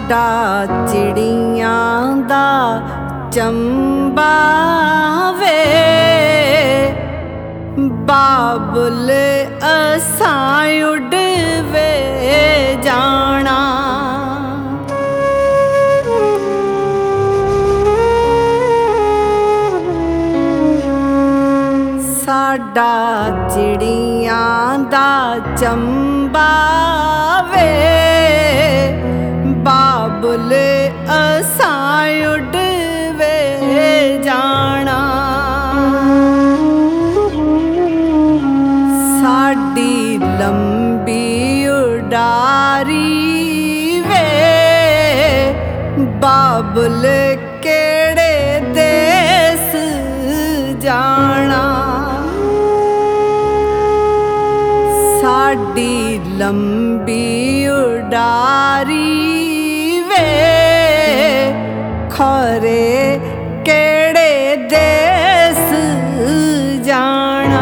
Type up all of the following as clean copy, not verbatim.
ਸਾਡਾ ਚਿੜੀਆਂ ਦਾ ਚੰਬਾ ਵੇ ਬਾਬੁਲ ਅਸਾਂ ਉੱਡ ਵੇ ਜਾਣਾ। ਸਾਡਾ ਚਿੜੀਆਂ ਦਾ ਚੰਬਾ ਵੇ ਬਾਬੁਲ ਅਸਾਂ ਉੱਡ ਵੇ ਜਾਣਾ। ਸਾਡੀ ਲੰਬੀ ਉਡਾਰੀ ਵੇ ਬਾਬੁਲ ਕਿਹੜੇ ਦੇਸ ਜਾਣਾ। ਸਾਡੀ ਲੰਬੀ ਉਡਾਰੀ ਵੇ ਖਰੇ ਕਿਹੜੇ ਦੇਸ ਜਾਣਾ।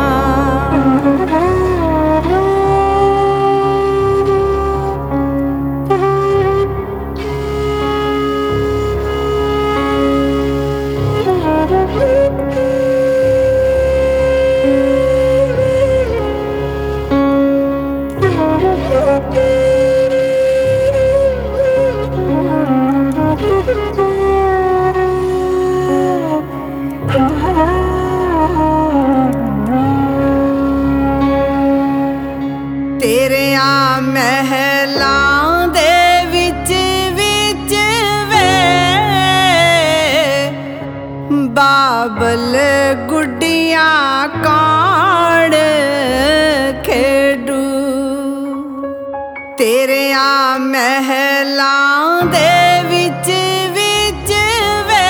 ਤੇਰਿਆਂ ਮਹਿਲਾਂ ਦੇ ਵਿੱਚ ਵਿੱਚ ਵੇ ਬਾਬਲ ਗੁੱਡੀਆਂ ਕੌਣ ਖੇਡੂ। ਤੇਰਿਆਂ ਮਹਿਲਾਂ ਦੇ ਵਿੱਚ ਵਿੱਚ ਵੇ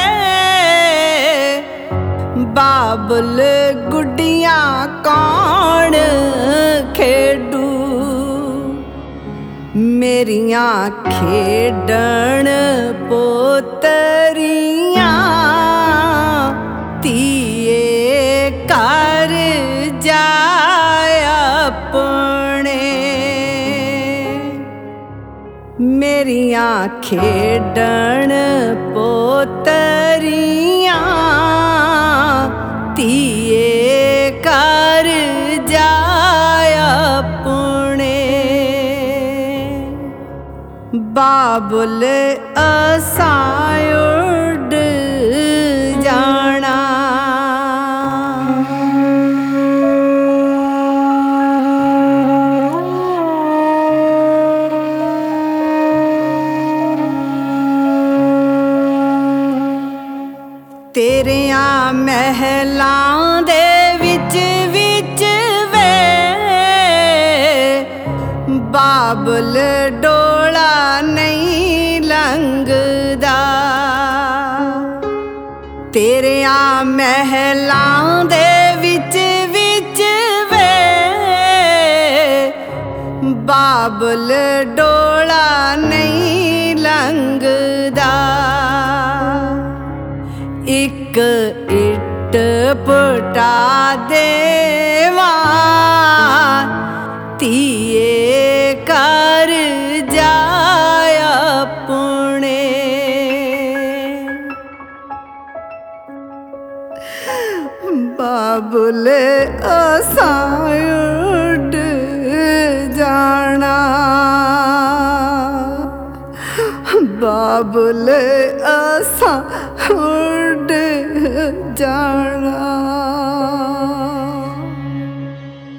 ਬਾਬਲ ਗੁੱਡੀਆਂ ਕੌਣ ਖੇਡੂ। ਮੇਰੀਆਂ ਖੇਡਣ ਪੋਤਰੀਆਂ ਧੀਏ ਘਰ ਜਾ ਆਪਣੇ। ਮੇਰੀਆਂ ਖੇਡਣ ਪੋਤਰੀਆਂ ਧੀਏ ਘਰ ਜਾ ਆਪਣੇ। ਬਾਬੁਲ ਅਸਾਂ ਉੱਡ ਜਾਣਾ। ਤੇਰਿਆਂ ਮਹਿਲਾਂ ਦੇ ਵਿੱਚ ਵਿੱਚ ਵੇ ਬਾਬੁਲ ਡੋਲਾ ਨਹੀਂ ਲੰਘਦਾ। ਤੇਰਿਆਂ ਮਹਿਲਾਂ ਦੇ ਵਿੱਚ ਵਿੱਚ ਵੇ ਬਾਬੁਲ ਡੋਲਾ ਨਹੀਂ ਲੰਘਦਾ। ਇੱਕ ਇੱਟ ਪੁਟਾ ਦੇਵਾ ਧੀਏ ਘਰ ਜਾ ਆਪਣੇ। ਬਾਬੁਲ ਅਸਾਂ ਉੱਡ ਜਾਣਾ। ਬਾਬੁਲ ਅਸਾਂ ਉੱਡ ਜਾਣਾ।